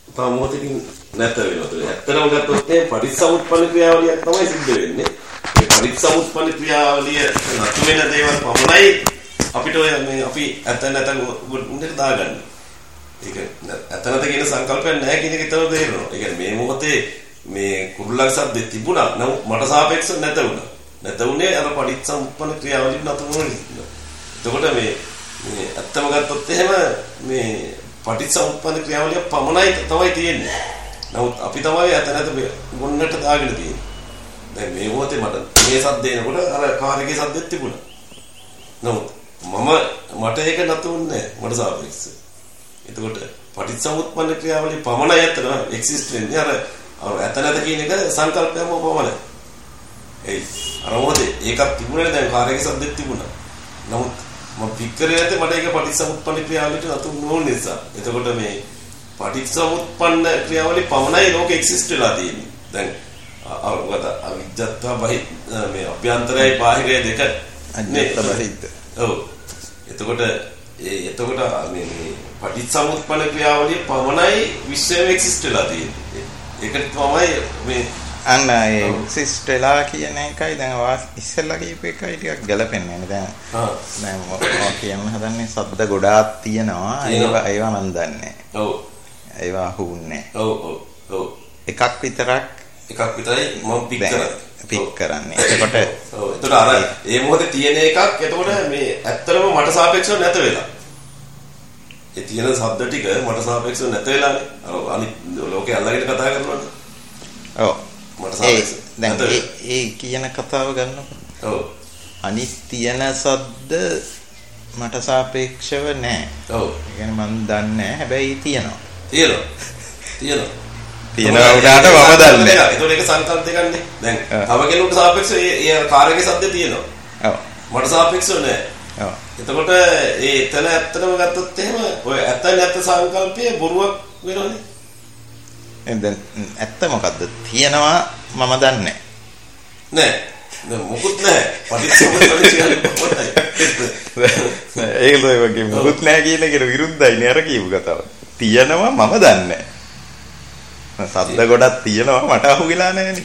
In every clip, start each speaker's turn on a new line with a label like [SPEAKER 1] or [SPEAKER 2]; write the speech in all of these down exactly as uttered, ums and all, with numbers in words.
[SPEAKER 1] තව මොහොතකින් නැත වෙනවා. ඇත්තටම ගත්තොත් මේ පටිච්චසමුප්පන්න ක්‍රියාවලියක් තමයි සිද්ධ වෙන්නේ. මේ පටිච්චසමුප්පන්න ක්‍රියාවලිය නතු වෙන දේවල් පමණයි අපිට ඔය මේ අපි ඇත නැත උන්ට දාගන්නේ. ඒක ඇතනත කියන සංකල්පයක් නැහැ කියන එක විතර තේරෙනවා. ඒ කියන්නේ මේ මොහොතේ මේ කුරුල්ලගේ සද්දේ තිබුණා නම් මට සාපේක්ෂව නැත වුණා. නැත වුණේ අර පටිච්චසමුප්පන්න ක්‍රියාවලිය නතු වෙනවා. එතකොට මේ මේ ඇත්තම ගත්තොත් එහෙම මේ පටිච්චසමුප්පන්න ක්‍රියාවලිය පමණයි තමයි තියෙන්නේ. නමුත් අපි තමයි ඇත නැත මොන්නට දාගෙන තියෙන්නේ. දැන් මේ මොහොතේ මට මේ සද්ද එනකොට අර කාර්යයේ සද්දෙත් තිබුණා. නමුත් මම මට ඒක නැතුන්නේ මට සාපේක්ෂව. එතකොට පටිච්චසමුප්පන්න ක්‍රියාවලිය පමණයි ඇත්තටම එක්සිස්ට් වෙන්නේ. අර ඇත නැත කියන එක සංකල්පයක්ම පමණයි. ඒ අර මොහොතේ ඒකක් තිබුණේ දැන් කාර්යයේ සද්දෙත් තිබුණා. නමුත් මම පික් කරේ නැත්නම් මට ඒක පටිච්චසමුප්පන්න ක්‍රියාවලියට නතු නොවන නිසා. එතකොට මේ පටිච්චසමුප්පන්න ක්‍රියාවලිය පමණයි ලෝකෙ එක්සිස්ට් වෙලා තියෙන්නේ. දැන් අවුගත අවිජ්ජත්වා බහි මේ අභ්‍යන්තරයයි බාහිරය දෙක
[SPEAKER 2] අජ්ජත් බහිද්ද.
[SPEAKER 1] ඔව්. එතකොට ඒ එතකොට මේ මේ පටිච්චසමුප්පන්න ක්‍රියාවලිය පමණයි විශ්වයේ එක්සිස්ට් වෙලා තියෙන්නේ. ඒකට තමයි මේ
[SPEAKER 2] අන්න ඒ එක්සිස්ට් වෙලා කියන එකයි දැන් වා ඉස්සෙල්ලා කියපු එකයි ටිකක් ගැලපෙන්නේ නැහැ. දැන්
[SPEAKER 1] ආ
[SPEAKER 2] දැන් මොකක්ද කියන්න හදන්නේ සද්ද ගොඩාක් තියෙනවා. ඒවා ඒවා මන් දන්නේ.
[SPEAKER 1] ඔව්.
[SPEAKER 2] ඒවා අහුන්නේ.
[SPEAKER 1] ඔව් ඔව් ඔව්.
[SPEAKER 2] එකක් විතරක්
[SPEAKER 1] එකක් විතරයි මම පික් කරන්නේ.
[SPEAKER 2] පික් කරන්නේ. එතකොට
[SPEAKER 1] ඔව් එතකොට අර මේ මොහොතේ තියෙන එකක් එතකොට මේ ඇත්තටම මට සාපේක්ෂව නැත වෙලා. ඒ තියෙන ශබ්ද ටික මට සාපේක්ෂව නැත වෙලානේ. අර අනිත් ලෝකේ අල්ලගෙන කතා කරනවා.
[SPEAKER 2] ඔව්.
[SPEAKER 1] මට සාපේක්ෂව.
[SPEAKER 2] දැන් ඒ ඒ කියන කතාව ගන්නකො.
[SPEAKER 1] ඔව්.
[SPEAKER 2] අනිත් තියෙන ශබ්ද මට සාපේක්ෂව නැහැ.
[SPEAKER 1] ඔව්.
[SPEAKER 2] ඒ කියන්නේ මම දන්නේ නැහැ. හැබැයි තියෙනවා.
[SPEAKER 1] තියෙනවා. තියෙනවා.
[SPEAKER 2] තියෙනවා උඩට මම දන්නේ නැහැ.
[SPEAKER 1] ඒතකොට ඒක සංකල්ප දෙකන්නේ. දැන් තව කෙනෙකුට සාපේක්ෂව ඒ කාර්යයේ ශබ්ද තියෙනවා.
[SPEAKER 2] ඔව්.
[SPEAKER 1] මට සාපේක්ෂව නැහැ.
[SPEAKER 2] ඔව්.
[SPEAKER 1] එතකොට ඒ එතන ඇත්තටම ගත්තොත් එහෙම ඔය ඇත්ත නැත්ත සංකල්පයේ බොරුවක් වෙනවනේ.
[SPEAKER 2] දැන් ඇත්ත මොකද්ද? තියෙනවා මම දන්නේ
[SPEAKER 1] නැහැ. නෑ මොකුත් නැහැ. පටිච්චසමුප්පන්න කියන්නේ
[SPEAKER 2] ඒක තමයි මොකුත් නැහැ කියන එකට විරුද්ධයි නේ අර කියපු කතාව. තියෙනවා මම දන්නේ නැහැ. සද්ද ගොඩක් තියෙනවා මට අහුවෙලා නැහැනේ.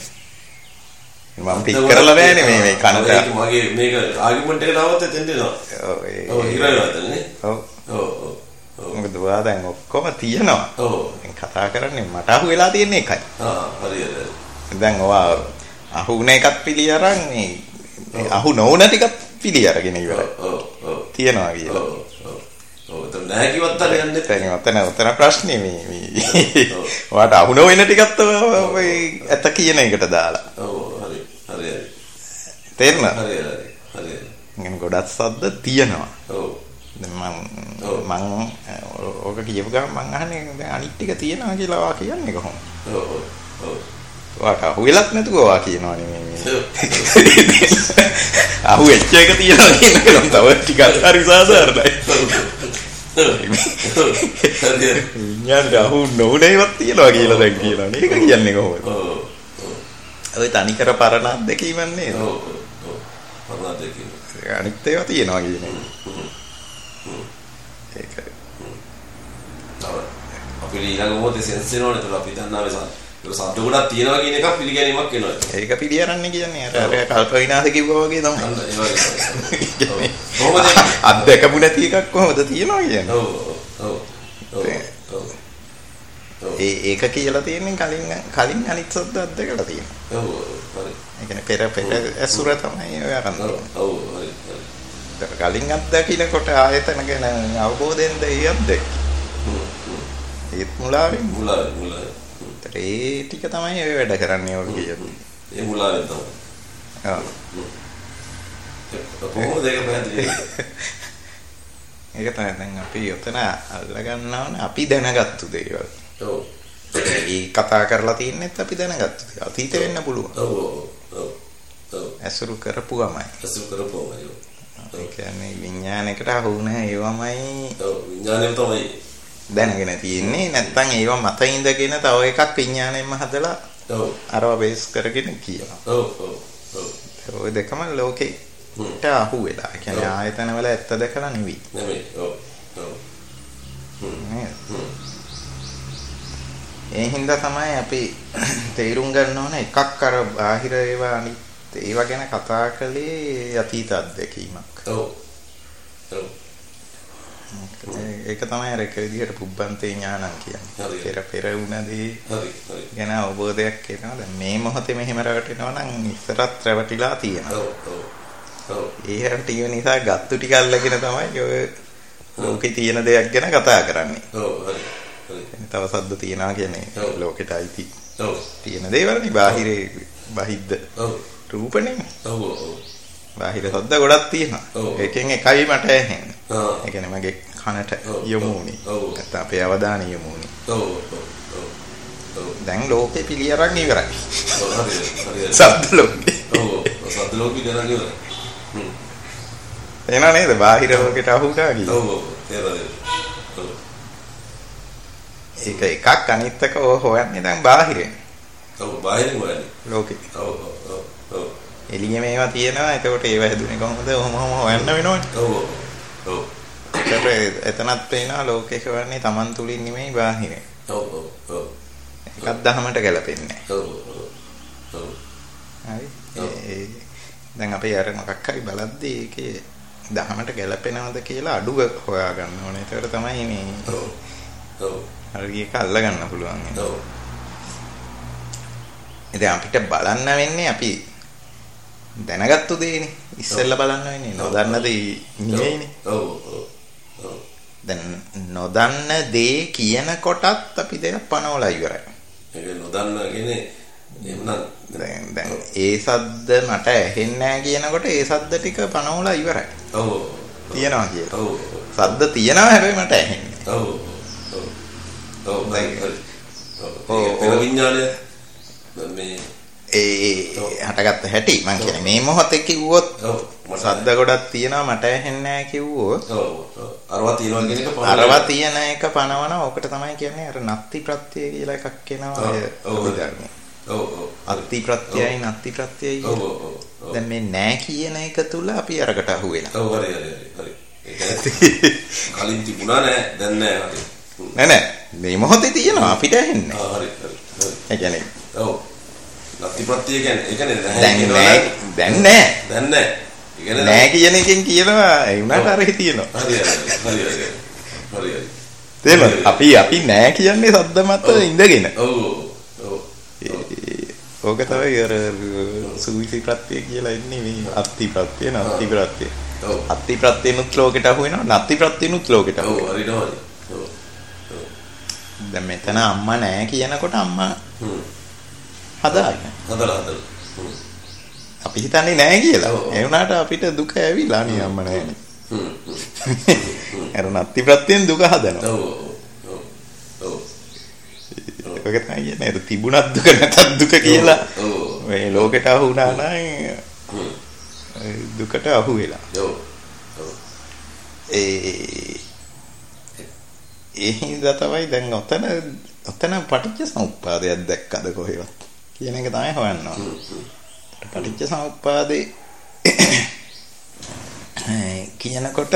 [SPEAKER 2] මම පික් කරලා නැහැනේ මේ මේ කනට.
[SPEAKER 1] මගේ මේක ආගියුමන්ට් එකට આવත් එතෙන්ට එනවා.
[SPEAKER 2] ඔව්
[SPEAKER 1] ඔව් ඉරවලදනේ.
[SPEAKER 2] ඔව්.
[SPEAKER 1] ඔව් ඔව්.
[SPEAKER 2] මොකද ඔයා දැන් ඔක්කොම තියෙනවා.
[SPEAKER 1] ඔව්.
[SPEAKER 2] දැන් කතා කරන්නේ මට අහුවෙලා තියෙන එකයි.
[SPEAKER 1] ආ හරියට.
[SPEAKER 2] දැන් ඔයා අහුුණ එකක් පිළි අරන් මේ අහු නොවුන ටිකක් පිළි අරගෙන ඉවරයි.
[SPEAKER 1] ඔව් ඔව්.
[SPEAKER 2] තියනවා කියලා.
[SPEAKER 1] ඔව් ඔව්. ඔව් එතන නැහැ කිව්වත් හරියන්නේ නැහැ.
[SPEAKER 2] එතන ඔතන ප්‍රශ්නේ මේ මේ ඔයාට අහු නොවන ටිකක් තමයි ඇත කියන එකට දාලා.
[SPEAKER 1] ඔව් හරි. හරි හරි.
[SPEAKER 2] තේරුණා?
[SPEAKER 1] හරි හරි. හරි.
[SPEAKER 2] මම ගොඩක් සද්ද තියෙනවා.
[SPEAKER 1] ඔව්.
[SPEAKER 2] දැන් මම මම ඕක කියපු ගමන් මම අහන්නේ දැන් අනිත් ටික තියෙනවා කියලා ඔයා කියන්නේ කොහොමද?
[SPEAKER 1] ඔව් ඔව්. ඔව්.
[SPEAKER 2] ඔයා අහුවෙලක් නැතුව ඔයා කියනවනේ මේ අහුවෙච්ච එක තියෙනවා කියන එක නම් තව ටිකක් හරි සාධාරණයි. විඤ්ඤාණය අහු නොවුනේවත් තියෙනවා කියලා දැන් කියනවා නේ. ඒක කියන්නේ කොහොමද?
[SPEAKER 1] ඔව්.
[SPEAKER 2] ඔය තනිකර පරණ අත්දැකීමක් නේද?
[SPEAKER 1] ඔව් ඔව්. පරණ අත්දැකීම.
[SPEAKER 2] අනිත් ඒවා තියෙනවා කියන එක. ඒකයි.
[SPEAKER 1] අපි ඊළඟ මොහොතේ සෙන්ස් වෙනවනේ. ඒක අපි දන්නා නිසා. ඒක සද්ද ගොඩක් තියෙනවා කියන එක පිළිගැනීමක් වෙනවා.
[SPEAKER 2] ඒක පිළියරන්නේ කියන්නේ අර අර කල්ප විනාශ කිව්වා වගේ තමයි.
[SPEAKER 1] ඒ වගේ. කොහොමද
[SPEAKER 2] අත්දැකපු නැති එකක් කොහොමද තියනවා කියන්නේ?
[SPEAKER 1] ඔව් ඔව් ඔව්.
[SPEAKER 2] ඒ ඒක කියලා තියෙන්නේ කලින් කලින් අනිත් සද්ද අත්දැකලා තියෙනවා.
[SPEAKER 1] ඔව් හරි.
[SPEAKER 2] ඒ කියන්නේ පෙර පෙර ඇසුර තමයි ඔය අරන් තියෙන්නේ.
[SPEAKER 1] ඔව් හරි හරි.
[SPEAKER 2] කලින් අත්දැකිනකොට ආයතන ගැන අවබෝධයෙන්ද ඒ අත්දැක. ඒත් මුලාවෙන්
[SPEAKER 1] මුලාවෙන් මුලාවෙන්.
[SPEAKER 2] ඒ ටික තමයි ඔය වැඩ කරන්නේ ඔය කියන්නේ.
[SPEAKER 1] ඒ මුලාවෙන් තමයි.
[SPEAKER 2] ඔව්.
[SPEAKER 1] කොහොමද ඒක පැහැදිලි?
[SPEAKER 2] ඒක තමයි දැන් අපි යතන අල්ලගන්න ඕනේ අපි දැනගත්තු දේවල්.
[SPEAKER 1] ඔව්.
[SPEAKER 2] ඒ කතා කරලා තින්නෙත් අපි දැනගත්තු දේ. අතීතේ වෙන්න පුළුවන්.
[SPEAKER 1] ඔව් ඔව් ඔව්.
[SPEAKER 2] ඇසුරු කරපුවමයි.
[SPEAKER 1] ඇසුරු කරපුවමයි.
[SPEAKER 2] ඒ කියන්නේ විඥානයකට අහු නැහැ ඒවමයි.
[SPEAKER 1] ඔව් විඥානයම තමයි
[SPEAKER 2] දැනගෙන තියෙන්නේ. නැත්නම් ඒව මත ඉඳගෙන තව එකක් විඥාණයෙන්ම හදලා
[SPEAKER 1] ඔව්
[SPEAKER 2] අරව බේස් කරගෙන කියනවා.
[SPEAKER 1] ඔව් ඔව් ඔව්.
[SPEAKER 2] ඔය දෙකම ලෝකෙට අහු වෙලා. ඒ කියන්නේ ආයතන වල ඇත්ත දැකලා නෙවෙයි.
[SPEAKER 1] නෙවෙයි. ඔව් ඔව්.
[SPEAKER 2] නේද? ඒ හින්දා තමයි අපි තේරුම් ගන්න ඕන එකක් අර බාහිර ඒවා අනිත් ඒවා ගැන කතා කළේ අතීත අත්දැකීමක්.
[SPEAKER 1] ඔව්. ඔව්.
[SPEAKER 2] ඒක තමයි අර එක විදිහට පුබ්බන්තේ ඥානං කියන්නේ. පෙර පෙර වුණදී
[SPEAKER 1] හරි හරි.
[SPEAKER 2] ගැන අවබෝධයක් එනවා. දැන් මේ මොහොතේ මෙහෙම රැවටෙනවා නම් ඉස්සරත් රැවටිලා තියෙනවා.
[SPEAKER 1] ඔව් ඔව්. ඔව්.
[SPEAKER 2] ඒ හැටි නිසා ගත්තු ටික අල්ලගෙන තමයි ඔය ලෝකේ තියෙන දෙයක් ගැන කතා කරන්නේ.
[SPEAKER 1] ඔව් හරි. හරි.
[SPEAKER 2] තව සද්ද තියනවා කියන්නේ ලෝකෙට අයිති.
[SPEAKER 1] ඔව්.
[SPEAKER 2] තියෙන දේවල්නේ බාහිරේ බහිද්ද.
[SPEAKER 1] ඔව්.
[SPEAKER 2] රූපනේ.
[SPEAKER 1] ඔව් ඔව්.
[SPEAKER 2] බාහිර සද්ද ගොඩක් තියෙනවා. ඒකෙන් එකයි මට ඇහෙන්නේ.
[SPEAKER 1] ආ.
[SPEAKER 2] ඒ කියන්නේ මගේ කනට යොමු වුණේ.
[SPEAKER 1] ඔව්.
[SPEAKER 2] නැත්නම් අපේ අවධානය යොමු වුණේ.
[SPEAKER 1] ඔව් ඔව්. ඔව්.
[SPEAKER 2] දැන් ලෝකේ පිළියරක් ඉවරයි.
[SPEAKER 1] ඔව් හරි හරි.
[SPEAKER 2] සද්ද ලෝකේ.
[SPEAKER 1] ඔව්. සද්ද ලෝකේ ගණන් ඉවරයි. හ්ම්.
[SPEAKER 2] එනවා නේද බාහිර ලෝකෙට අහුණා කියලා.
[SPEAKER 1] ඔව් ඔව්. තේරෙයි. ඔව්.
[SPEAKER 2] ඒක එකක් අනිත් එක හොයන්නේ දැන් බාහිරෙන්.
[SPEAKER 1] ඔව් බාහිරින් හොයන්නේ.
[SPEAKER 2] ලෝකෙ.
[SPEAKER 1] ඔව් ඔව් ඔව්. ඔව්.
[SPEAKER 2] එළියේ මේවා තියෙනවා. එතකොට ඒව හැදුනේ කොහොමද? ඔහොම ඔහොම හොයන්න වෙනවනේ.
[SPEAKER 1] ඔව් ඔව්.
[SPEAKER 2] ඒකට එතනත් පේනවා ලෝකේ කරන්නේ Taman තුලින් නෙමෙයි බාහිරෙන්.
[SPEAKER 1] ඔව් ඔව් ඔව්.
[SPEAKER 2] එකක් දහමට ගැලපෙන්නේ නැහැ.
[SPEAKER 1] ඔව් ඔව්. ඔව්.
[SPEAKER 2] හරි. ඒ දැන් අපි අර මොකක් හරි බලද්දී ඒකේ දහමට ගැලපෙනවද කියලා අඩුව හොයා ගන්න ඕනේ. ඒකට තමයි මේ
[SPEAKER 1] ඔව්. ඔව්.
[SPEAKER 2] හරි එක අල්ල ගන්න පුළුවන්.
[SPEAKER 1] ඔව්.
[SPEAKER 2] ඉතින් අපිට බලන්න වෙන්නේ අපි දැනගත්තු දේනේ. ඉස්සෙල්ලා බලන්න වෙන්නේ නොදන්න දේ නෙවෙයිනේ.
[SPEAKER 1] ඔව් ඔව්. ඔව්.
[SPEAKER 2] දැන් නොදන්න දේ කියන කොටත් අපි දෙයක් පනවලා ඉවරයි.
[SPEAKER 1] ඒක නොදන්න කියන්නේ එහෙනම්
[SPEAKER 2] දැන් දැන් ඒ සද්ද මට ඇහෙන්නේ නැහැ කියනකොට ඒ සද්ද ටික පනවලා ඉවරයි.
[SPEAKER 1] ඔව්.
[SPEAKER 2] තියනවා කියලා.
[SPEAKER 1] ඔව්.
[SPEAKER 2] සද්ද තියනවා හැබැයි මට ඇහෙන්නේ.
[SPEAKER 1] ඔව්. ඔව්. ඔව්. හරි. ඔව්. පෙර විඥානය මේ
[SPEAKER 2] ඒ හටගත්ත හැටි මං කියන්නේ මේ මොහොතේ කිව්වොත් සද්ද ගොඩක් තියෙනවා මට ඇහෙන්නේ නැහැ කිව්වොත්
[SPEAKER 1] ඔව් ඔව් අරවා තියනවා කියන එක පනවනවා.
[SPEAKER 2] අරවා තියෙන එක පනවනවා. ඕකට තමයි කියන්නේ අර නත්ති ප්‍රත්‍ය කියලා එකක් එනවා ඔය අභිධර්මයේ.
[SPEAKER 1] ඔව් ඔව්.
[SPEAKER 2] අත්ති ප්‍රත්‍යයයි නත්ති ප්‍රත්‍යයයි.
[SPEAKER 1] ඔව් ඔව්.
[SPEAKER 2] දැන් මේ නැහැ කියන එක තුල අපි අරකට අහු වෙනවා.
[SPEAKER 1] ඔව් හරි හරි හරි. ඒක කලින් තිබුණා නෑ දැන් නෑ හරි.
[SPEAKER 2] නෑ නෑ මේ මොහොතේ තියෙනවා අපිට ඇහෙන්නේ.
[SPEAKER 1] ආ හරි හරි.
[SPEAKER 2] ඒ කියන්නේ
[SPEAKER 1] ඔව්. නත්ති ප්‍රත්‍ය කියන්නේ ඒ කියන්නේ
[SPEAKER 2] දැන් නෑ දැන් නෑ.
[SPEAKER 1] දැන් නෑ. ඒ කියන්නේ
[SPEAKER 2] නෑ කියන එකෙන් කියනවා ඒ උනාට අර හිතියනවා.
[SPEAKER 1] හරි හරි හරි හරි. හරි හරි.
[SPEAKER 2] තේරෙනවද? අපි අපි නෑ කියන්නේ සද්ද මත ඉඳගෙන.
[SPEAKER 1] ඔව් ඔව්.
[SPEAKER 2] ඕක තමයි අර සුවිසි ප්‍රත්‍ය කියලා එන්නේ මේ අත්ති ප්‍රත්‍ය නත්ති ප්‍රත්‍ය.
[SPEAKER 1] ඔව්.
[SPEAKER 2] අත්ති ප්‍රත්‍යනුත් ලෝකෙට අහු වෙනවා නත්ති ප්‍රත්‍යනුත් ලෝකෙට අහු
[SPEAKER 1] ඔව් හරිනවා. ඔව්.
[SPEAKER 2] දැන් මෙතන අම්මා නෑ කියනකොට අම්මා
[SPEAKER 1] හ්ම්.
[SPEAKER 2] හදාගන්න.
[SPEAKER 1] හදලා හදලා. හ්ම්.
[SPEAKER 2] අපි හිතන්නේ නෑ කියලා. ඒ වුණාට අපිට දුක ඇවිල්ලා නේ අම්මා නෑනේ.
[SPEAKER 1] හ්ම්.
[SPEAKER 2] අර නත්ති ප්‍රත්‍යෙන් දුක හදනවා.
[SPEAKER 1] ඔව් ඔව්. ඔව්.
[SPEAKER 2] ඒක තමයි කියන්නේ ඒක තිබුණත් දුක නැතත් දුක කියලා.
[SPEAKER 1] ඔව්.
[SPEAKER 2] මේ ලෝකෙට අහු වුණා නම් දුකට අහු වෙලා.
[SPEAKER 1] ඔව්. ඔව්.
[SPEAKER 2] ඒ ඒ හින්දා තමයි දැන් ඔතන ඔතන පටිච්ච සමුප්පාදයක් දැක්කද කොහෙවත් කියන එක තමයි හොයන්න ඕනේ. පටිච්ච සමුප්පාදේ කියනකොට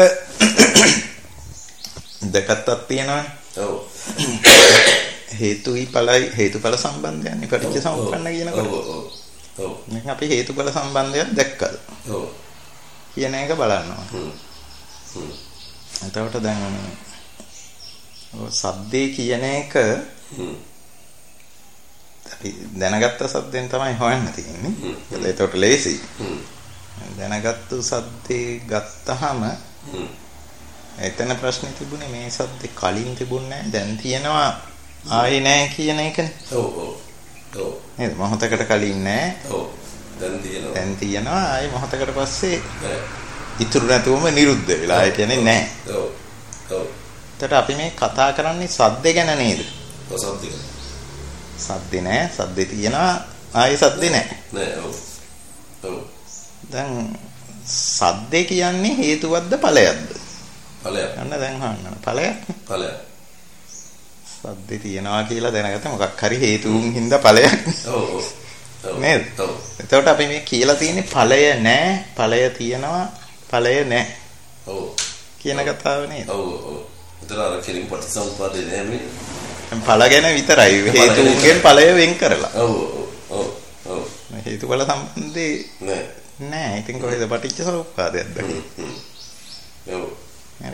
[SPEAKER 2] දෙකක් තියෙනවා.
[SPEAKER 1] ඔව්.
[SPEAKER 2] හේතුයි ඵලයි හේතුඵල සම්බන්ධයන්නේ පටිච්ච සමුප්පන්න කියනකොට.
[SPEAKER 1] ඔව් ඔව්. ඔව්.
[SPEAKER 2] දැන් අපි හේතුඵල සම්බන්ධයක් දැක්කද?
[SPEAKER 1] ඔව්.
[SPEAKER 2] කියන එක බලනවා.
[SPEAKER 1] හ්ම්. හ්ම්.
[SPEAKER 2] එතකොට දැන් ඔය සද්දේ කියන එක
[SPEAKER 1] හ්ම්.
[SPEAKER 2] අපි දැනගත්ත සද්දෙන් තමයි හොයන්න තියෙන්නේ. ඒකට ලේසි.
[SPEAKER 1] හ්ම්.
[SPEAKER 2] දැනගත්තු සද්දේ ගත්තාම
[SPEAKER 1] හ්ම්.
[SPEAKER 2] එතන ප්‍රශ්නේ තිබුණේ මේ සද්දේ කලින් තිබුණේ නැහැ දැන් තියෙනවා ආයේ නැහැ කියන එකනේ.
[SPEAKER 1] ඔව් ඔව්. ඔව්.
[SPEAKER 2] නේද? මොහොතකට කලින් නැහැ.
[SPEAKER 1] ඔව්. දැන් තියෙනවා.
[SPEAKER 2] දැන් තියෙනවා ආයේ මොහොතකට පස්සේ ඉතුරු නැතුවම නිරුද්ධ වෙලා. ඒ කියන්නේ නැහැ.
[SPEAKER 1] ඔව්. ඔව්.
[SPEAKER 2] එතකොට අපි මේ කතා කරන්නේ සද්ද ගැන නේද?
[SPEAKER 1] ඔව් සද්ද.
[SPEAKER 2] සද්දේ නැහැ. සද්දේ තියෙනවා ආයේ සද්දේ නැහැ.
[SPEAKER 1] නෑ ඔව්. ඔව්.
[SPEAKER 2] දැන් සද්දේ කියන්නේ හේතුවක්ද ඵලයක්ද?
[SPEAKER 1] ඵලයක්.
[SPEAKER 2] අන්න දැන් අහන්න. ඵලයක්.
[SPEAKER 1] ඵලයක්.
[SPEAKER 2] සද්දේ තියනවා කියලා දැනගත්ත මොකක් හරි හේතුන් හින්දා ඵලයක්.
[SPEAKER 1] ඔව් ඔව්.
[SPEAKER 2] නේද?
[SPEAKER 1] ඔව්.
[SPEAKER 2] එතකොට අපි මේ කියලා තියෙන්නේ ඵලය නැහැ, ඵලය තියනවා, ඵලය නැහැ.
[SPEAKER 1] ඔව්.
[SPEAKER 2] කියන කතාව නේද?
[SPEAKER 1] ඔව් ඔව්. ඒතර අර කෙලින් පටිසම්පාදේ නෑනේ.
[SPEAKER 2] ඵල ගැන විතරයි හේතුන්ගෙන් ඵලය වෙන් කරලා.
[SPEAKER 1] ඔව් ඔව් ඔව්.
[SPEAKER 2] හේතුඵල සම්බන්ධේ
[SPEAKER 1] නෑ.
[SPEAKER 2] නෑ. ඉතින් කොහෙද පටිච්ච සමුප්පාදයක් දකින්නේ?
[SPEAKER 1] ඔව්.
[SPEAKER 2] හරි.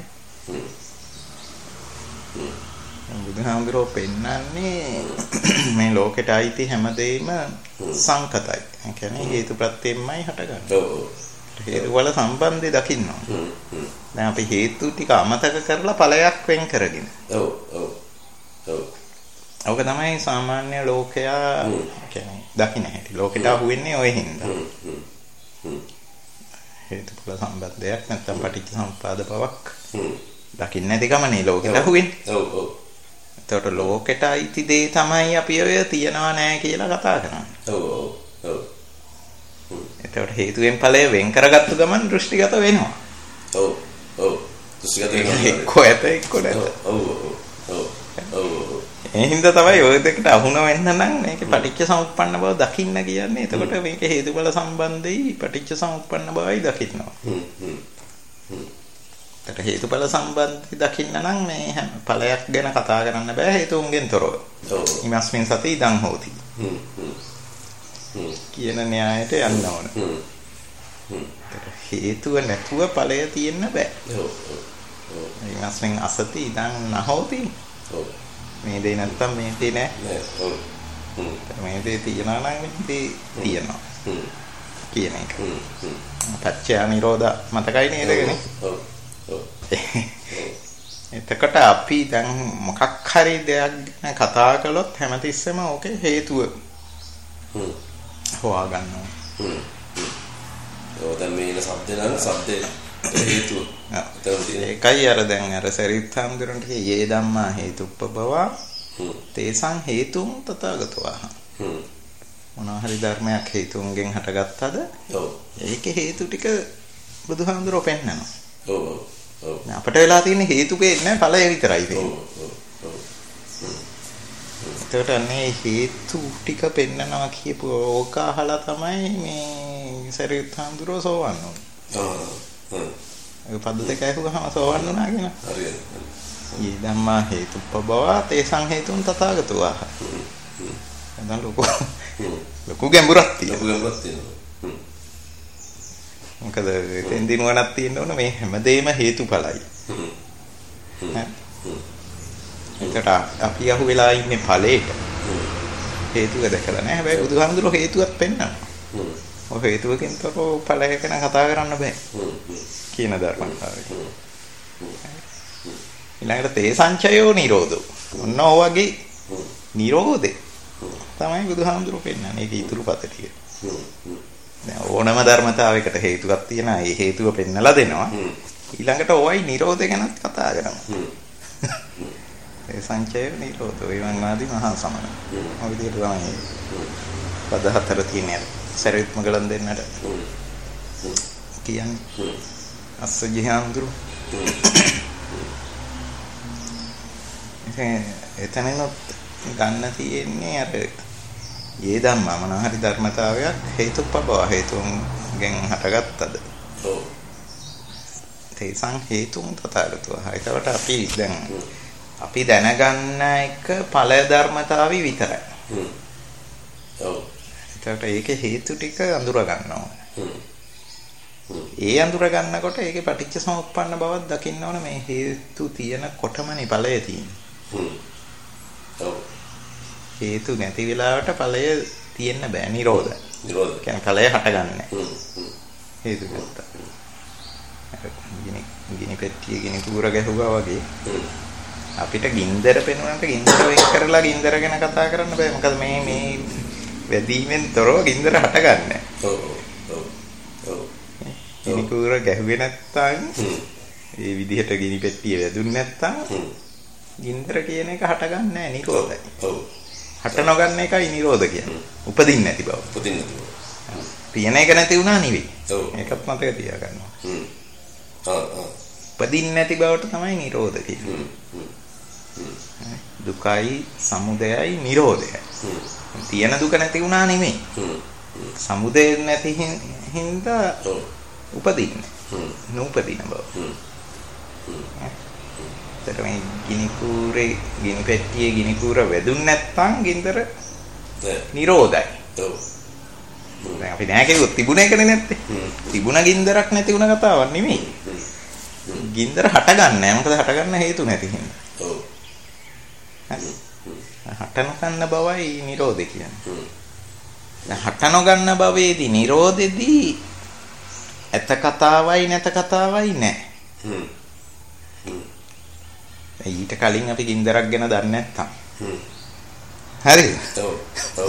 [SPEAKER 2] බුදුහාමුදුරුවෝ පෙන්නන්නේ මේ ලෝකෙට අයිති හැමදේම සංකතයි. ඒ කියන්නේ හේතු ප්‍රත්‍යයෙන්මයි හටගන්නේ. ඔව්. හේතුඵල සම්බන්ධය දකින්න ඕනේ. දැන් අපි හේතු ටික අමතක කරලා ඵලයක් වෙන් කරගෙන.
[SPEAKER 1] ඔව් ඔව්. ඔව්.
[SPEAKER 2] ඔක තමයි සාමාන්‍ය ලෝකයා කියන්නේ දකින්න හැටි. ලෝකෙට අහුවෙන්නේ ඔය හින්දා. හේතුඵල සම්බන්ධයක් නැත්නම් පටිච්ච සමුප්පාද බවක් දකින්න නැතිකමනේ ලෝකෙට අහුවෙන්නේ.
[SPEAKER 1] ඔව් ඔව්.
[SPEAKER 2] එතකොට ලෝකෙට අයිති දේ තමයි අපි ඔය තියනවා නෑ කියලා කතා කරන්නේ.
[SPEAKER 1] ඔව් ඔව් ඔව්.
[SPEAKER 2] එතකොට හේතුවෙන් ඵලය වෙන් කරගත්තු ගමන් දෘෂ්ටිගත වෙනවා.
[SPEAKER 1] ඔව් ඔව්. දෘෂ්ටිගත වෙනවා.
[SPEAKER 2] එක්කෝ ඇත එක්කෝ නැත.
[SPEAKER 1] ඔව් ඔව් ඔව්. ඔව්.
[SPEAKER 2] ඒ හින්දා තමයි ඔය දෙකට අහුන වෙන්න නම් මේකේ පටිච්ච සමුප්පන්න බව දකින්න කියන්නේ. එතකොට මේකේ හේතුඵල සම්බන්ධයි පටිච්ච සමුප්පන්න බවයි දකින්නවා. හ්ම් හ්ම්. හ්ම්. ඒකට හේතුඵල සම්බන්ධي දකින්න නම් මේ හැම ඵලයක් ගැන කතා කරන්න බෑ හේතුන්ගෙන් තොරව. ඔව්. ඉමස්මින් සති ඉදන් හෝති. හ්ම් හ්ම්. හ්ම්. කියන න්‍යායයට යන්න ඕන. හ්ම්. හ්ම්. හේතුව නැතුව ඵලය තියෙන්න බෑ. ඔව් ඔව්. ඉමස්මින් අසති ඉදන් නහෝති. ඔව්. මේ දේ නැත්තම් මේ දේ නෑ. නෑ. ඔව්. හ්ම්. මේ දේ තියනවා නම් මේ දේ තියනවා. හ්ම්. කියන එක. හ්ම් හ්ම්. පච්චය නිරෝධ මතකයි නේද කියන්නේ? ඔව්. එතකොට අපි දැන් මොකක් හරි දෙයක් ගැන කතා කළොත් හැමතිස්සෙම ඕකේ හේතුව හ්ම් හොයා ගන්නවා. හ්ම්. ඔය දැන් මේ ඉන શબ્ද නම් શબ્දේ හේතුව. ඒකයි අර දැන් අර සරිත් හාමුදුරන්ට යේ ධම්මා හේතුප්පබවා තේසං හේතුන් තථාගතවා. හ්ම්. මොනවා හරි ධර්මයක් හේතුන්ගෙන් හටගත්තද? ඔව්. ඒකේ හේතු ටික බුදුහාමුදුරෝ පෙන්නනවා. ඔව් ඔව්. අපට වෙලා තියෙන හේතු පේන්නේ ඵලය විතරයි පේන්නේ. ඔව් ඔව්. ඒකට අන්නේ හේතු ටික පෙන්නනවා කියපු ඕක අහලා තමයි මේ සරියුත් හාමුදුරුවෝ සෝවන් වුනේ. ආ හ්ම්. ඒ පද්ද දෙක ඇහුවහම සෝවන් වුණා කියන. හරියට. ඊ ධම්මා හේතුප්පබවා තේසං හේතුන් තථාගතවා. හ්ම්. හ්ම්. දැන් ලොකු ලොකු ගැඹුරක් තියෙනවා. ලොකු ගැඹුරක් තියෙනවා. හ්ම්. මොකද එතෙන් දිනුවනක් තියෙන්න ඕන මේ හැමදේම හේතුඵලයි. හ්ම්. හ්ම්. එතකොට අපි අහු වෙලා ඉන්නේ ඵලයට. හේතුව දැකලා නැහැ. හැබැයි බුදුහාමුදුරුවෝ හේතුවක් පෙන්නනවා. හ්ම්. ඔය හේතුවකින් තොරව ඵලය ගැන කතා කරන්න බෑ. හ්ම්. කියන ධර්මතාවය. ඊළඟට තේ සංචයෝ නිරෝධෝ. ඔන්න ඔය වගේ නිරෝධේ තමයි බුදුහාමුදුරුවෝ පෙන්නන්නේ. ඒක ඉතුරු පත ටික. හ්ම්. දැන් ඕනම ධර්මතාවයකට හේතුවක් තියෙනවා. ඒ හේතුව පෙන්නලා දෙනවා. ඊළඟට ඔයයි නිරෝධය ගැනත් කතා කරනවා. ඒ සංචය නිරෝධෝ විවංගාදී මහා සමන. ඔය විදිහට තමයි පද හතර තියෙන්නේ. සරියුත් මගලන් දෙන්නට කියන්නේ අස්සජිහාඳුරු. එතනනොත් ගන්න තියෙන්නේ අර යේ ධම්මා මොන හරි ධර්මතාවයක් හේතුප්පබව හේතුන්ගෙන් හටගත්තද? ඔව්. තේසං හේතුන් තථාගතවා. ඒකට අපි දැන් අපි දැනගන්න එක ඵල ධර්මතාවි විතරයි. හ්ම්. ඔව්. ඒකට ඒකේ හේතු ටික අඳුර ගන්නවා. හ්ම්. හ්ම්. ඒ අඳුර ගන්නකොට ඒකේ පටිච්ච සමුප්පන්න බවක් දකින්න ඕන මේ හේතු තියෙන කොටමනේ ඵලය තියෙන්නේ. හ්ම්. ඔව්. හේතු නැති වෙලාවට ඵලය තියෙන්න බෑ නිරෝධ. නිරෝධ. කියන්නේ ඵලය හටගන්නේ. හ්ම්. හ්ම්. හේතු නැත්තා. ගිනි ගිනි පෙට්ටිය ගිනි කූර ගැහුවා වගේ. හ්ම්. අපිට ගින්දර පෙනුනට ගින්දර වෙන් කරලා ගින්දර ගැන කතා කරන්න බෑ. මොකද මේ මේ වැදීමෙන් තොරව ගින්දර හටගන්නේ. ඔව් ඔව් ඔව්. ගිනි කූර ගැහුවේ නැත්නම් ඒ විදිහට ගිනි පෙට්ටිය වැදුන්නේ නැත්නම් ගින්දර කියන එක හටගන්නේ නැහැ නිරෝධයි. ඔව්. හට නොගන්න එකයි නිරෝධ කියන්නේ. උපදින්නේ නැති බව. උපදින්නේ නැති බව. තියෙන එක නැති වුණා නෙවෙයි. ඔව්. ඒකත් මතක තියාගන්නවා. හ්ම්. ආ ආ. උපදින්නේ නැති බවට තමයි නිරෝධ කියන්නේ. හ්ම්. දුකයි සමුදයයි නිරෝධයයි. තියෙන දුක නැති වුණා නෙමෙයි. සමුදය නැති හින්දා උපදින්නේ. නූපදින බව. ඇත්තට මේ ගිනි කූරේ ගිනි පෙට්ටියේ ගිනි කූර වැදුන් නැත්නම් ගින්දර නිරෝධයි. ඔව්. දැන් අපි නෑ කිව්වොත් තිබුණ එකනේ නැත්තේ. තිබුණ ගින්දරක් නැති වුණ කතාවක් නෙමෙයි. ගින්දර හටගන්නේ නැහැ. මොකද හටගන්න හේතු නැති හින්දා. ඔව්. හරි. හට නොගන්න බවයි නිරෝධය කියන්නේ. දැන් හට නොගන්න බවේදී නිරෝධෙදී ඇත කතාවයි නැත කතාවයි නැහැ. හ්ම්. ඊට කලින් අපි ගින්දරක් ගැන දන්නේ නැත්තම්. හ්ම්. හරිද? ඔව්. ඔව්.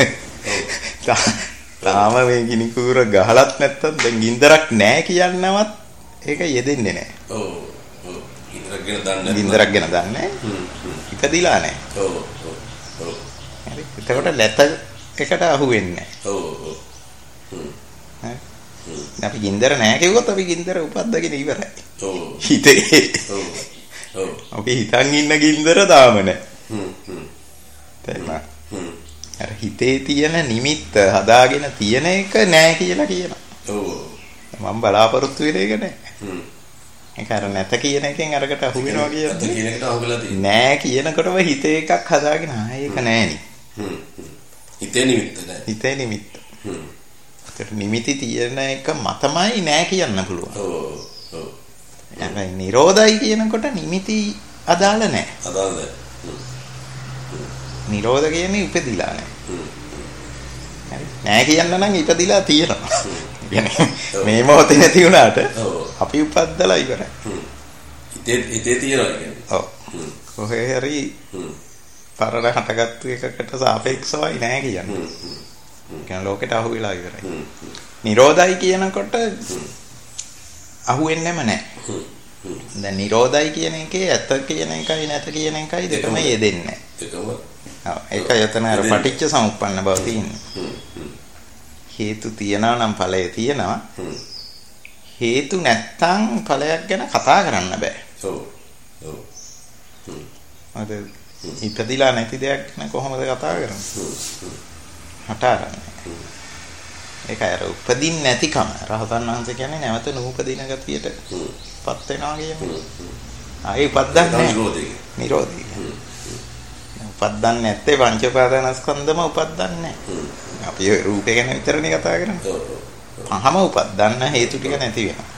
[SPEAKER 2] තාම මේ ගිනි කූර ගහලත් නැත්තම් දැන් ගින්දරක් නැහැ කියන්නවත් ඒක යෙදෙන්නේ නැහැ. ඔව්. ඔව්. ගින්දරක් ගැන දන්නේ ගින්දරක් ගැන දන්නේ. හ්ම්. ඉපදිලා නැහැ. ඔව්. ඔව්. ඔව්. හරි. එතකොට ලැත එකට අහු වෙන්නේ නැහැ. ඔව්. ඔව්. හ්ම්. හරි. අපි ගින්දර නැහැ කිව්වොත් අපි ගින්දර උපද්දගෙන ඉවරයි. ඔව්. හිතේ. ඔව්. ඔව්. අපි හිතන් ඉන්න ගින්දර තාම නැහැ. හ්ම්. හ්ම්. තේරුණා? හ්ම්. අර හිතේ තියෙන නිමිත්ත හදාගෙන තියෙන එක නෑ කියලා කියනවා. ඔව්. මම බලාපොරොත්තු වෙන එක නෑ. හ්ම්. ඒක අර නැත කියන එකෙන් අරකට අහු වෙනවා කියන්නේ. නැත කියන එකට අහු වෙලා තියෙනවා. නෑ කියනකොටම හිතේ එකක් හදාගෙන ආ ඒක නෑනේ. හ්ම්. හිතේ නිමිත්ත නෑ. හිතේ නිමිත්ත. හ්ම්. ඒතර නිමිති තියෙන එක මතමයි නෑ කියන්න පුළුවන්. ඔව්. ඔව්. හැබැයි නිරෝධයි කියනකොට නිමිති අදාළ නෑ. අදාළ නෑ. නිරෝධ කියන්නේ ඉපදිලා නැහැ. හරි. නැහැ කියන්න නම් ඉපදිලා තියෙනවා. කියන්නේ මේ මොහොතේ නැති වුණාට අපි උපද්දලා ඉවරයි. හිතේ හිතේ තියනවා කියන්නේ. ඔව්. කොහේ හරි පරණ හටගත්තු එකකට සාපේක්ෂවයි නැහැ කියන්නේ. කියන ලෝකෙට අහු වෙලා ඉවරයි. නිරෝධයි කියනකොට අහු වෙන්නෙම නැහැ. දැන් නිරෝධයි කියන එකේ ඇත කියන එකයි නැත කියන එකයි දෙකම යෙදෙන්නේ නැහැ. දෙකම ඒක යතන අර පටිච්ච සමුප්පන්න බව තියෙනවා. හේතු තියනවා නම් ඵලය තියෙනවා. හේතු නැත්තම් ඵලයක් ගැන කතා කරන්න බෑ. ඔව්. ඔව්. අද ඉපදිලා නැති දෙයක් ගැන කොහොමද කතා කරන්නේ? හට ආරන්නේ. ඒක අර උපදින්න නැතිකම. රහතන් වහන්සේ කියන්නේ නැවත නූපදින ගතියට පත් වෙනවා කියන්නේ. ආයේ උපද්දන්නේ නැහැ. නිරෝධය. උපද්දන්නේ නැත්තේ පංච උපාදානස්කන්ධම උපද්දන්නේ නැහැ. අපි රූපේ ගැන විතරනේ කතා කරන්නේ. පහම උපද්දන්න හේතු ටික නැති වෙනවා.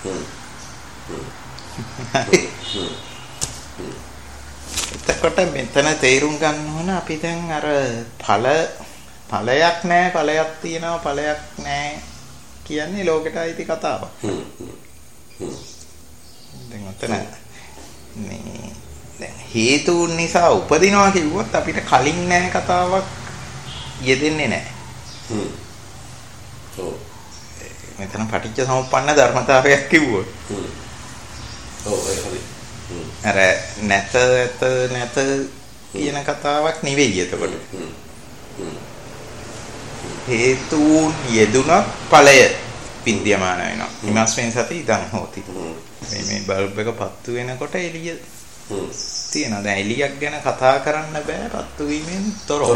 [SPEAKER 2] එතකොට මෙතන තේරුම් ගන්න ඕන අපි දැන් අර ඵල ඵලයක් නැහැ ඵලයක් තියෙනවා ඵලයක් නැහැ කියන්නේ ලෝකෙට අයිති කතාවක්. දැන් ඔතන මේ දැන් හේතුන් නිසා උපදිනවා කිව්වොත් අපිට කලින් නැහැ කතාවක් යෙදෙන්නේ නැහැ. හ්ම්. ඔව්. මෙතන පටිච්ච සමුප්පන්න ධර්මතාවයක් කිව්වොත්. හ්ම්. ඔව් ඒක හරි. හ්ම්. අර නැත නැත නැත කියන කතාවක් නෙවෙයි එතකොට. හ්ම්. හ්ම්. හේතුන් යෙදුනත් ඵලය විද්‍යමාන වෙනවා. හිමස්මෙන් සති ඉදන් හොති. මේ මේ බල්බ් එක පත්තු වෙනකොට එළිය තියෙනවා. දැන් එළියක් ගැන කතා කරන්න බෑ පත්තු වීමෙන් තොරව.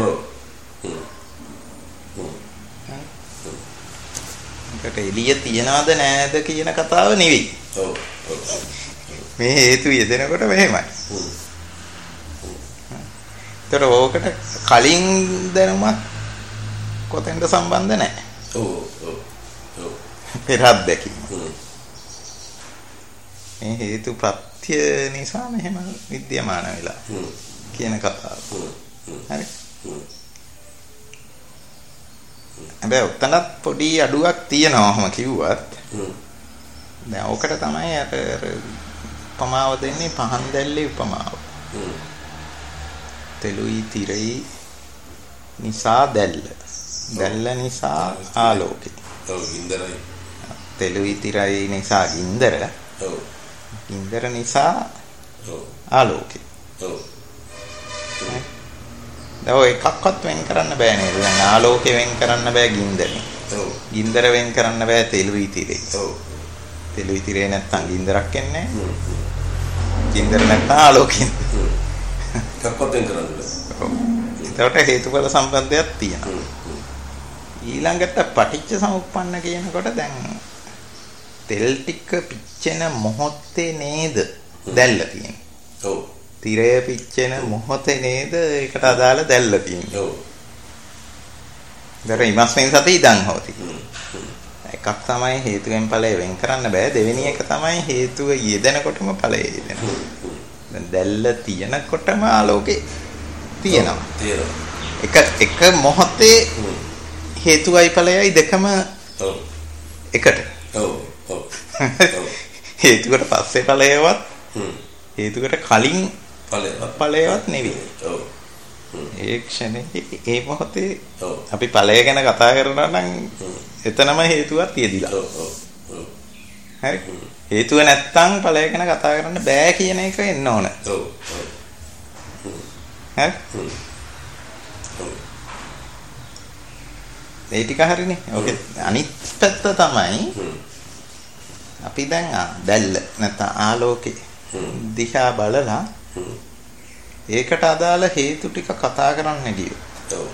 [SPEAKER 2] ඒකට එළිය තියනවද නැද්ද කියන කතාව නෙවෙයි. ඔව්. මේ හේතු යෙදෙනකොට මෙහෙමයි. ඒතර ඕකට කලින් දැනුමක් කොතෙන්ද සම්බන්ධ නැහැ. ඔව් ඔව් ඔව්. පෙරත් දැකීම. මේ හේතු ප්‍රත්‍ය නිසා මෙහෙම විද්‍යමාන වෙලා කියන කතාව. හරි. හැබැයි උතනත් පොඩි අඩුවක් තියෙනවාම කිව්වත් දැන් ඕකට තමයි අර උපමාව දෙන්නේ පහන් දැල්ලේ උපමාව. තෙලුයි තිරයි නිසා දැල්ල. දැල්ල නිසා ආලෝකය. ඔව් ගින්දරයි. තෙලුයි තිරයි නිසා ගින්දර. ඔව්. ගින්දර නිසා ඔව් ආලෝකය. ඔව්. දැන් ඔය එකක්වත් වෙන් කරන්න බෑ නේද? දැන් ආලෝකය වෙන් කරන්න බෑ ගින්දරෙන්. ඔව්. ගින්දර වෙන් කරන්න බෑ තෙලුයි තිරේ. ඔව්. තෙලුයි තිරේ නැත්තම් ගින්දරක් එන්නේ නැහැ. ගින්දර නැත්තම් ආලෝකය. එකක්වත් වෙන් කරන්න බෑ. ඔව්. ඒකට හේතුඵල සම්බන්ධයක් තියෙනවා. ඊළඟට පටිච්ච සමුප්පන්න කියනකොට දැන් තෙල් ටික පිච්චෙන මොහොතේ නේද දැල්ල තියෙන්නේ. ඔව්. තිරය පිච්චෙන මොහොතේ නේද ඒකට අදාළ දැල්ල තියෙන්නේ.
[SPEAKER 1] ඔව්.
[SPEAKER 2] දර ඉමස්මෙන් සති ඉඳන් හොති. එකක් තමයි හේතුවෙන් ඵලය වෙන් කරන්න බෑ. දෙවෙනි එක තමයි හේතුව යෙදෙනකොටම ඵලය යෙදෙනවා. දැන් දැල්ල තියෙනකොටම ආලෝකේ තියෙනවා.
[SPEAKER 1] තියෙනවා.
[SPEAKER 2] එක එක මොහොතේ හේතුවයි ඵලයයි දෙකම
[SPEAKER 1] ඔව්.
[SPEAKER 2] එකට.
[SPEAKER 1] ඔව්. ඔව්.
[SPEAKER 2] හේතුවට පස්සේ ඵලයවත් හේතුකට කලින්
[SPEAKER 1] ඵලයවත්
[SPEAKER 2] ඵලයවත් නෙවෙයි.
[SPEAKER 1] ඔව්.
[SPEAKER 2] ඒ ක්ෂණේ ඒ මොහොතේ
[SPEAKER 1] ඔව්.
[SPEAKER 2] අපි ඵලය ගැන කතා කරනවා නම් එතනම හේතුවක් තියෙදිලා.
[SPEAKER 1] ඔව්. ඔව්.
[SPEAKER 2] හරි. හේතුව නැත්තම් ඵලය ගැන කතා කරන්න බෑ කියන එක එන්න ඕන.
[SPEAKER 1] ඔව්.
[SPEAKER 2] හරි. ඒ ටික හරිනේ. ඕකේ අනිත් පැත්ත තමයි අපි දැන් දැල්ල නැත්නම් ආලෝකේ දිහා බලලා ඒකට අදාළ හේතු ටික කතා කරන්න ගියොත්
[SPEAKER 1] ඔව්.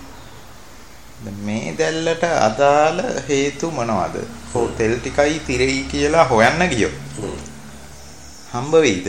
[SPEAKER 2] මේ දැල්ලට අදාළ හේතු මොනවද? හොටෙල් ටිකයි තිරෙයි කියලා හොයන්න ගියොත් හම්බ වෙයිද?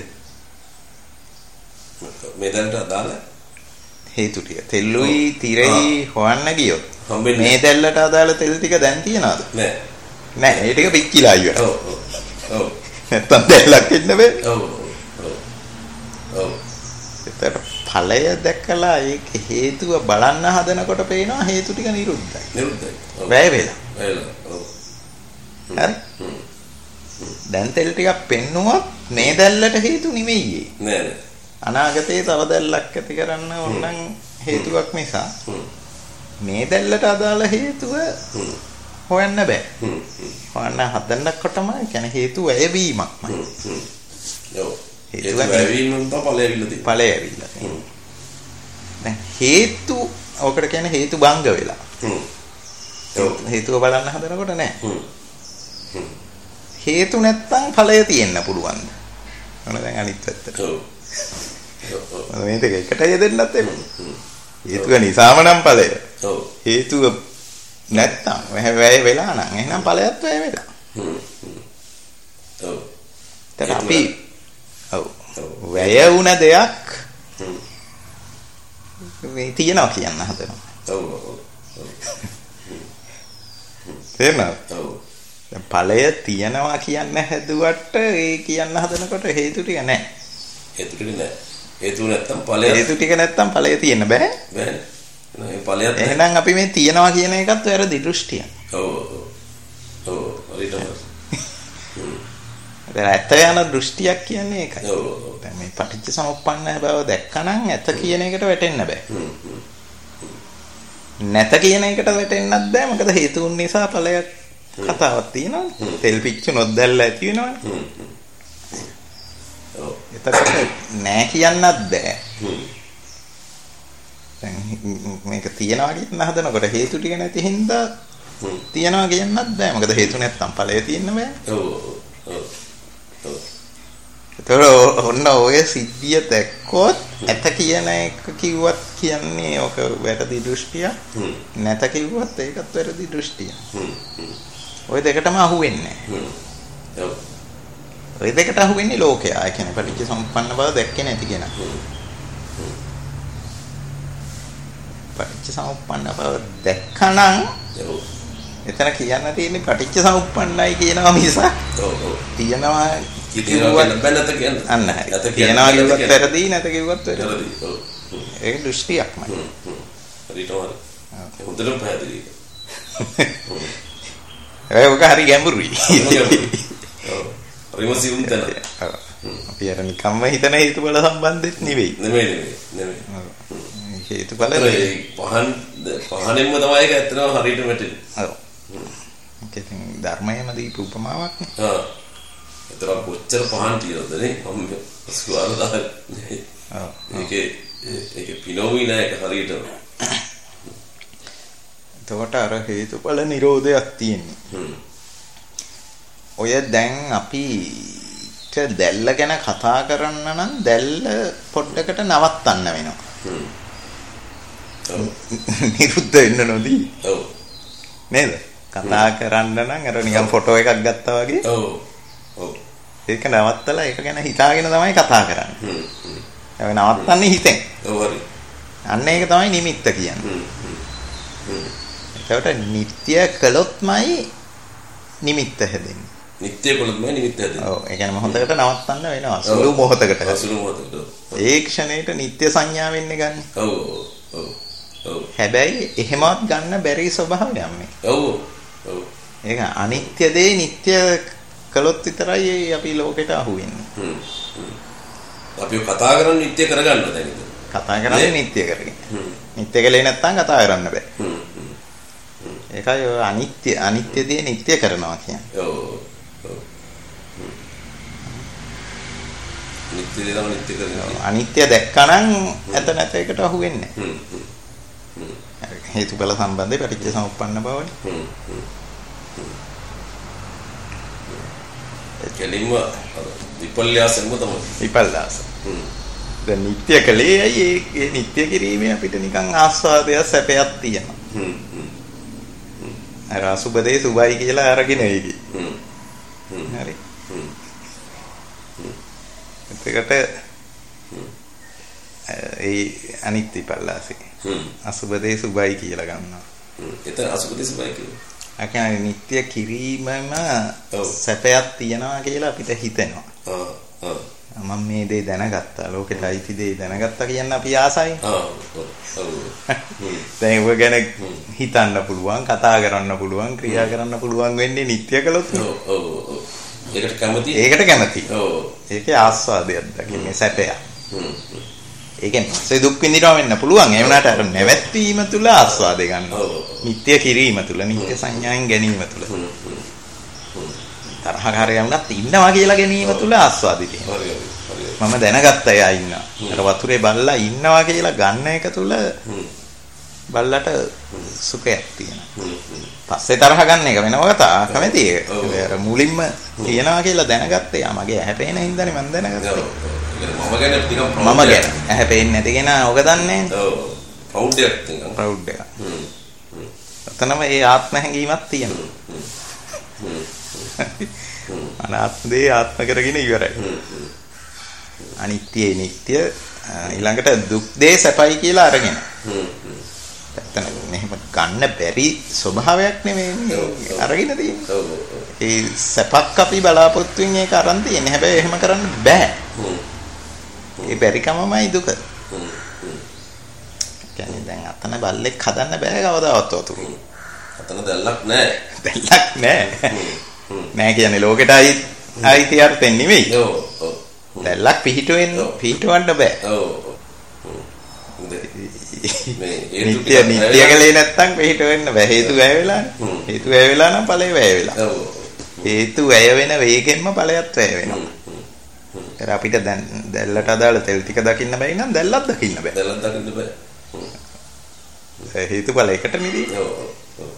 [SPEAKER 1] මේ දැල්ලට අදාළ
[SPEAKER 2] හේතු ටික තෙල්ලුයි තිරෙයි හොයන්න ගියොත්
[SPEAKER 1] හම්බෙන්නේ
[SPEAKER 2] මේ දැල්ලට අදාළ තෙල් ටික දැන් තියනවද?
[SPEAKER 1] නෑ.
[SPEAKER 2] නෑ ඒ ටික පිච්චිලා ඉවරයි.
[SPEAKER 1] ඔව්. ඔව්.
[SPEAKER 2] නැත්තම් දැල්ලක් ඉන්න බෑ.
[SPEAKER 1] ඔව්. ඔව්. ඔව්.
[SPEAKER 2] ඒතර ඵලය දැකලා ඒක හේතුව බලන්න හදනකොට පේනවා හේතු ටික නිරුද්ධයි.
[SPEAKER 1] නිරුද්ධයි.
[SPEAKER 2] වැය වෙලා.
[SPEAKER 1] වැයලා. ඔව්.
[SPEAKER 2] හරි? දැන් තෙල් ටිකක් පෙන්නුවොත් මේ දැල්ලට හේතු නෙමෙයි.
[SPEAKER 1] නෑ නෑ.
[SPEAKER 2] අනාගතේ තව දැල්ලක් ඇති කරන්න ඕනනම් හේතුවක් නිසා මේ දැල්ලට අදාළ හේතුව හොයන්න බෑ. හොයන්න හදනකොටම කියන්නේ හේතු වැයවීමක්මයි.
[SPEAKER 1] ඔව්. හේතු වැයවීමෙන් තමයි ඵලය ඇවිල්ලා තියෙන්නේ.
[SPEAKER 2] ඵලය ඇවිල්ලා තියෙන්නේ. දැන් හේතු ඔකට කියන්නේ හේතු භංග වෙලා. ඔව්. හේතුව බලන්න හදනකොට නෑ. හේතු නැත්තම් ඵලය තියෙන්න පුළුවන්ද? මොන දැන් අනිත් පැත්තට.
[SPEAKER 1] ඔව්.
[SPEAKER 2] ඔව්. මේ දෙක එකට යෙදෙන්නත් එන්නේ. හේතුව නිසාම නම් ඵලය.
[SPEAKER 1] ඔව්.
[SPEAKER 2] හේතුව නැත්තම් වැය වෙලා නම් එහෙනම් ඵලයත් වැය වෙලා.
[SPEAKER 1] හ්ම්. ඔව්.
[SPEAKER 2] දැන් අපි ඔව්. වැය වුණ දෙයක් මේ තියනවා කියන්න හදනවා.
[SPEAKER 1] ඔව්.
[SPEAKER 2] තේරෙනවද?
[SPEAKER 1] ඔව්.
[SPEAKER 2] දැන් ඵලය තියනවා කියන්න හැදුවට ඒ කියන්න හදනකොට හේතු ටික නැහැ.
[SPEAKER 1] හේතු ටික නැහැ. හේතු නැත්තම් ඵලය
[SPEAKER 2] හේතු ටික නැත්තම් ඵලය තියෙන්න බෑ.
[SPEAKER 1] බෑ. නෑ ඵලයක්
[SPEAKER 2] එහෙනම් අපි මේ තියනවා කියන එකත් වැරදි දෘෂ්ටියක්.
[SPEAKER 1] ඔව්. ඔව්. හරියටම.
[SPEAKER 2] දැන් ඇත්ත යන දෘෂ්ටියක් කියන්නේ ඒකයි.
[SPEAKER 1] ඔව්.
[SPEAKER 2] දැන් මේ පටිච්ච සමුප්පන්න බව දැක්කනම් ඇත කියන එකට වැටෙන්න බෑ. නැත කියන එකට වැටෙන්නත් බෑ. මොකද හේතුන් නිසා ඵලයක් කතාවක් තියෙනවා. තෙල් පිච්චුනොත් දැල්ල ඇති වෙනවනේ. ඔව්. එතකොට නෑ කියන්නත් බෑ. දැන් මේක තියනවා කියන හදනකොට හේතු ටික නැති හින්දා තියනවා කියන්නත් බෑ. මොකද හේතු නැත්තම් ඵලය තියෙන්න බෑ.
[SPEAKER 1] ඔව්. ඔව්.
[SPEAKER 2] ඒතර ඔන්න ඔය සිද්ධිය දැක්කොත් ඇත කියන එක කිව්වත් කියන්නේ ඔක වැරදි දෘෂ්ටිය. නැත කිව්වත් ඒකත් වැරදි දෘෂ්ටිය. ඔය දෙකටම අහු වෙන්නේ නැහැ.
[SPEAKER 1] ඔව්.
[SPEAKER 2] ඔය දෙකට අහු වෙන්නේ ලෝකයා. ඒ කියන්නේ පටිච්ච සමුප්පන්න බව දැක්කේ නැති කෙනා. පටිච්ච සමුප්පන්න බව දැක්කනම් එතන කියන්න තියෙන්නේ පටිච්ච සමුප්පන්නයි කියනවා මිසක්
[SPEAKER 1] ඔව් ඔව්
[SPEAKER 2] තියනවා
[SPEAKER 1] කිව්වත් බැලත කියන්නේ
[SPEAKER 2] අන්න හරි තියනවා කිව්වත් වැරදි නැත කිව්වත් වැරදි
[SPEAKER 1] ඔව්
[SPEAKER 2] ඒක දෘෂ්ටියක්මයි
[SPEAKER 1] හරියටම හොඳටම පැහැදිලි
[SPEAKER 2] ඒක හරි ගැඹුරුයි
[SPEAKER 1] ඔව් රිමසියුම් තන
[SPEAKER 2] අපි අර නිකම්ම හිතන හේතුඵල සම්බන්ධෙත් නෙවෙයි
[SPEAKER 1] නෙමෙයි නෙමෙයි නෙමෙයි
[SPEAKER 2] හේතුඵල
[SPEAKER 1] පහන් පහනෙන්ම තමයි ඒක ඇත්තටම හරියට වැටෙන්නේ.
[SPEAKER 2] ඔව්. ඒක ඉතින් ධර්මයේම දීපු උපමාවක් නේ.
[SPEAKER 1] ආ. ඒතර කොච්චර පහන් තියනවද නේ? මම ස්කුවාල දාන්නේ. ඔව්. ඒකේ ඒකේ පිනෝමි නෑ ඒක හරියට.
[SPEAKER 2] එතකොට අර හේතුඵල නිරෝධයක් තියෙන්නේ.
[SPEAKER 1] හ්ම්.
[SPEAKER 2] ඔය දැන් අපි දැල්ල ගැන කතා කරන්න නම් දැල්ල පොඩ්ඩකට නවත්තන්න වෙනවා.
[SPEAKER 1] හ්ම්.
[SPEAKER 2] නිරුද්ධ වෙන්න නොදී.
[SPEAKER 1] ඔව්.
[SPEAKER 2] නේද? කතා කරන්න නම් අර නිකන් ෆොටෝ එකක් ගත්තා වගේ.
[SPEAKER 1] ඔව්. ඔව්.
[SPEAKER 2] ඒක නවත්තලා ඒක ගැන හිතාගෙන තමයි කතා කරන්නේ.
[SPEAKER 1] හ්ම්.
[SPEAKER 2] ඒක නවත්තන්නේ හිතෙන්.
[SPEAKER 1] ඔව් හරි.
[SPEAKER 2] අන්න ඒක තමයි නිමිත්ත කියන්නේ. ඒකට නිත්‍ය කළොත්මයි නිමිත්ත හැදෙන්නේ.
[SPEAKER 1] නිත්‍ය කළොත්මයි නිමිත්ත හැදෙන්නේ.
[SPEAKER 2] ඔව් ඒ කියන්නේ මොහොතකට නවත්තන්න වෙනවා. සුළු මොහොතකට.
[SPEAKER 1] සුළු මොහොතකට.
[SPEAKER 2] ඒ ක්ෂණයට නිත්‍ය සංඥා වෙන්නේ ගන්න.
[SPEAKER 1] ඔව් ඔව් ඔව්.
[SPEAKER 2] හැබැයි එහෙමවත් ගන්න බැරි ස්වභාවයක් මේ.
[SPEAKER 1] ඔව් ඔව්.
[SPEAKER 2] ඒක අනිත්‍ය දේ නිත්‍ය කළොත් විතරයි අපි ලෝකෙට අහු වෙන්නේ.
[SPEAKER 1] හ්ම්. අපි කතා කරන්නේ නිත්‍ය කරගන්න දැන් ඉතින්.
[SPEAKER 2] කතා කරන්නේ නිත්‍ය කරගෙන. නිත්‍ය කලේ නැත්තම් කතා කරන්න බෑ. ඒකයි ඔය අනිත්‍ය අනිත්‍ය දේ නිත්‍ය කරනවා කියන්නේ.
[SPEAKER 1] ඔව් ඔව්. නිත්‍ය දේ තමයි නිත්‍ය කරන්නේ.
[SPEAKER 2] අනිත්‍ය දැක්කනම් ඇත නැත එකට අහු වෙන්නේ
[SPEAKER 1] නැහැ.
[SPEAKER 2] හේතුඵල සම්බන්ධය පටිච්ච සමුප්පන්න බවනේ.
[SPEAKER 1] හ්ම් හ්ම්. කෙලින්ම විපල්යාසෙන්ම තමයි.
[SPEAKER 2] විපල්යාස. හ්ම්. දැන් නිත්‍ය කලේ ඇයි ඒ නිත්‍ය කිරීමේ අපිට නිකන් ආස්වාදයක් සැපයක් තියෙනවා.
[SPEAKER 1] හ්ම්.
[SPEAKER 2] අර අසුබදේ සුබයි කියලා අරගෙන ඒකි.
[SPEAKER 1] හ්ම්.
[SPEAKER 2] හරි.
[SPEAKER 1] හ්ම්.
[SPEAKER 2] එතකොට ඒ අනිත්‍ය පල්ලාසේ.
[SPEAKER 1] හ්ම්.
[SPEAKER 2] අසුබදේ සුබයි කියලා ගන්නවා.
[SPEAKER 1] හ්ම්. එතන අසුබදේ සුබයි කියලා.
[SPEAKER 2] ඒ කියන්නේ නිත්‍ය කිරීමම සැපයක් තියනවා කියලා අපිට හිතෙනවා.
[SPEAKER 1] ආ ආ.
[SPEAKER 2] මම මේ දේ දැනගත්තා. ලෝකෙට අයිති දේ දැනගත්තා කියන්න අපි ආසයි.
[SPEAKER 1] ආ ඔව් ඔව්.
[SPEAKER 2] දැන් ඔය ගැන හිතන්න පුළුවන්, කතා කරන්න පුළුවන්, ක්‍රියා කරන්න පුළුවන් වෙන්නේ නිත්‍ය කළොත්.
[SPEAKER 1] ඔව් ඔව් ඔව්. ඒකට කැමති.
[SPEAKER 2] ඒකට කැමති.
[SPEAKER 1] ඔව්.
[SPEAKER 2] ඒකේ ආස්වාදයක් දකින්නේ සැපයක්.
[SPEAKER 1] හ්ම්.
[SPEAKER 2] ඒකෙන් පස්සේ දුක් විඳිනවා වෙන්න පුළුවන්. ඒ වුණාට අර නැවැත්වීම තුල ආස්වාදේ ගන්නවා. නිත්‍ය කිරීම තුල, නිත්‍ය සංඥාවෙන් ගැනීම තුල. තරහකාරය වුණත් ඉන්නවා කියලා ගැනීම තුල ආස්වාදේ තියෙනවා.
[SPEAKER 1] හරි හරි.
[SPEAKER 2] මම දැනගත්තා එයා ඉන්නවා. අර වතුරේ බල්ලා ඉන්නවා කියලා ගන්න එක තුල බල්ලට සුඛයක් තියෙනවා. පස්සේ තරහ ගන්න එක වෙනම කතා. කැමති ඒක. අර මුලින්ම තියනවා කියලා දැනගත්තා එයා මගේ ඇහැ පේන හින්දානේ මම දැනගත්තා.
[SPEAKER 1] මම ගැන ටිකක්
[SPEAKER 2] මම ගැන ඇහැ පේන්නේ නැති කෙනා ඔක දන්නේ නැහැ.
[SPEAKER 1] ඔව්. ප්‍රවුඩ් එකක් තියෙනවා.
[SPEAKER 2] ප්‍රවුඩ් එක.
[SPEAKER 1] හ්ම්.
[SPEAKER 2] එතනම ඒ ආත්ම හැඟීමක් තියෙනවා. අනාත්මදී ආත්ම කරගෙන ඉවරයි. අනිත්‍යයි නිට්ටය ඊළඟට දුක් දේ සැපයි කියලා අරගෙන. එතන මෙහෙම ගන්න බැරි ස්වභාවයක් නෙමෙයි අරගෙන තියෙන්නේ. ඒ සැපක් අපි බලාපොරොත්තු වෙන එක අරන් තියෙන්නේ. හැබැයි එහෙම කරන්න බෑ. ඒ බැරිකමමයි දුක. කියන්නේ දැන් අතන බල්ලෙක් හදන්න බෑ කවදාවත් වතුරු.
[SPEAKER 1] අතන දැල්ලක් නැහැ.
[SPEAKER 2] දැල්ලක් නැහැ. නෑ කියන්නේ ලෝකෙට අයි අයිති අර්ථෙන් නෙමෙයි.
[SPEAKER 1] ඔව් ඔව්.
[SPEAKER 2] දැල්ලක් පිහිටුවෙන්න පිහිටවන්න බෑ.
[SPEAKER 1] ඔව්. මේ
[SPEAKER 2] නිත්‍ය නිත්‍ය කලේ නැත්තම් පිහිට වෙන්න බෑ. හේතු වැය වෙලානේ. හේතු වැය වෙලා නම් ඵලය වැය වෙලා.
[SPEAKER 1] ඔව්.
[SPEAKER 2] හේතු වැය වෙන වේගෙන්ම ඵලයත් වැය වෙනවා. ඒතර අපිට දැන් දැල්ලට අදාළ තෙල් ටික දකින්න බැයි නම් දැල්ලක් දකින්න බෑ.
[SPEAKER 1] දැල්ලක් දකින්න බෑ.
[SPEAKER 2] හේතු ඵල එකට මිදී.
[SPEAKER 1] ඔව් ඔව්.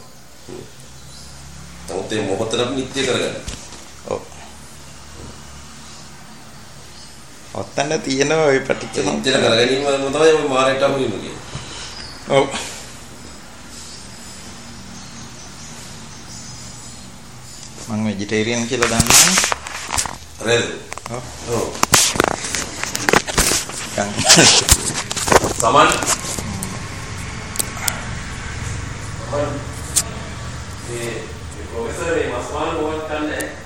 [SPEAKER 1] තවතේ මොහොතට නිත්‍ය කරගන්න.
[SPEAKER 2] ඔව්. ඔත්තන තියෙන ওই ප්‍රතිච්ඡ
[SPEAKER 1] නිත්‍ය කරගැනීම තමයි ඔය මාරයට අහු වෙන්නේ.
[SPEAKER 2] ඔව්. මම වෙජිටේරියන් කියලා දන්නවා.
[SPEAKER 1] හරිද?
[SPEAKER 2] ඔව්.
[SPEAKER 1] ඔව්. සමන්. සමන්. මේ ප්‍රොෆෙසර් මේ මස්මාන මොකක්ද කන්නේ?